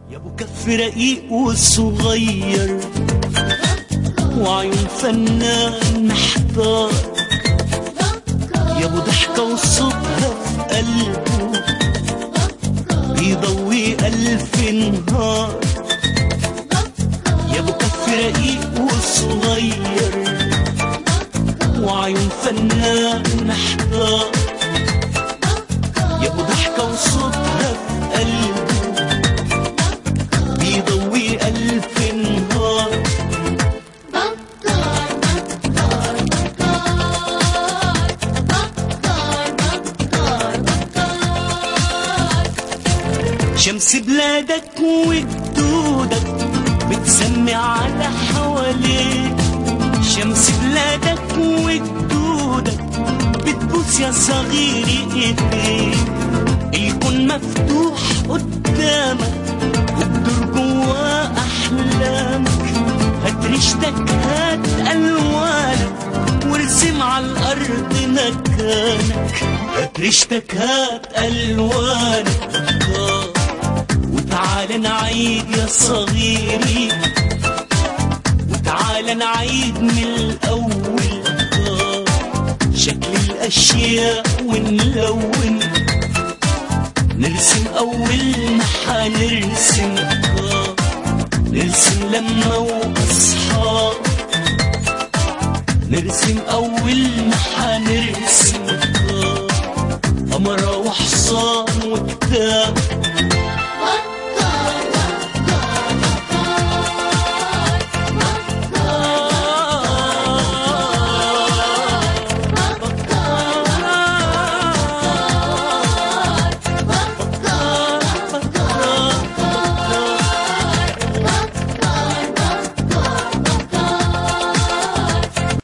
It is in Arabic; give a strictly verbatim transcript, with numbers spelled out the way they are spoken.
يا ابو كف رقيق وصغير وعيون فنان محتار، يا ابو ضحكة وصوتها في قلبه بيضوي ألف نهار، يا ابو كف رقيق وصغير وعيون فنان محتار، يا ابو ضحكة وصوتها في قلبه بيضوي ألف نهار. شمس بلادك وجدودك بتسمي على حواليك، شمس بلادك وجدودك بتبوس يا صغيري ايديك، الكون مفتوح قدامك وبدور جوا احلامك، هات ريشتك هات الوانك وارسم على الارض مكانك، هات ريشتك هات الوانك وتعال نعيد يا صغيري، وتعال نعيد من الأول شكل الأشياء ونلون، نرسم أول ما حنرسم، نرسم لما وأصحاب، نرسم أول ما حنرسم قمرة وحصان وكتاب،